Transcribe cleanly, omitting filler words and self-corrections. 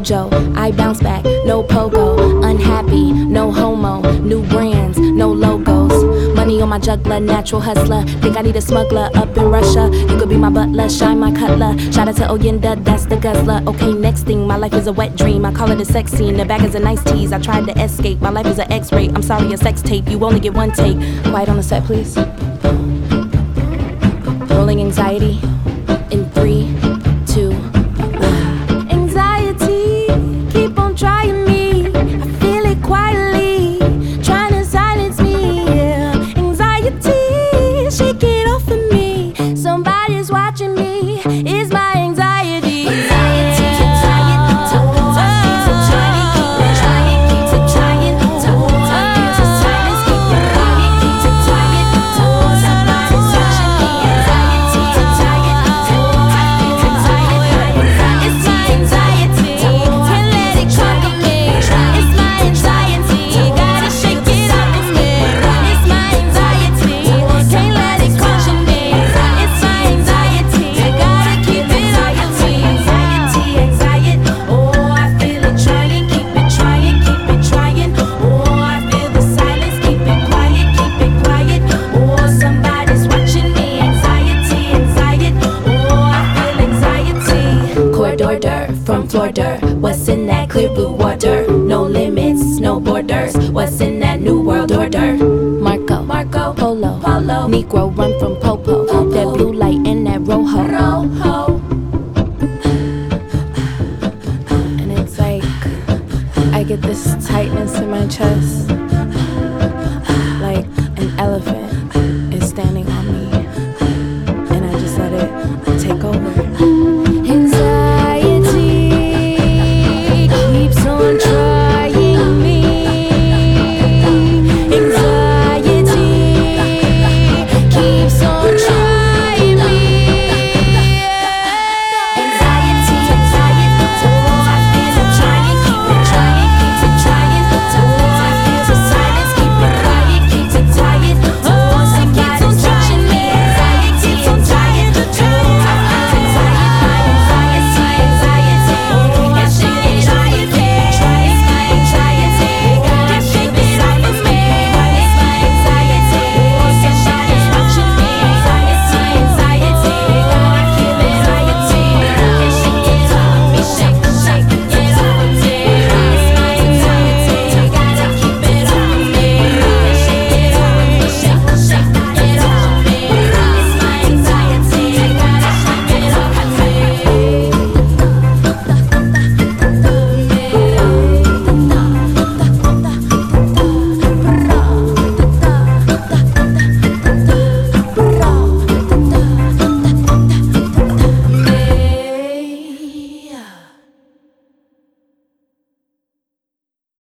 mojo. I bounce back, no pogo. Unhappy, no homo. New brands, no logos. Money on my juggler, natural hustler. Think I need a smuggler up in Russia. You could be my butler, shine my cutler. Shout out to Oyenda, that's the guzzler. Okay, next thing, my life is a wet dream. I call it a sex scene, the back is a nice tease. I tried to escape, my life is an X-ray. I'm sorry, a sex tape, you only get one take. Quiet on the set, please. Rolling anxiety in 3, 2. Anxiety, keep on trying me. I feel it quietly, trying to silence me. Yeah. Anxiety, shake it off of me. Somebody's watching me. It's my anxiety. Anxiety, from Florida, what's in that clear blue water? No limits, no borders. What's in that new world order? Marco, Polo, Negro run from Popo.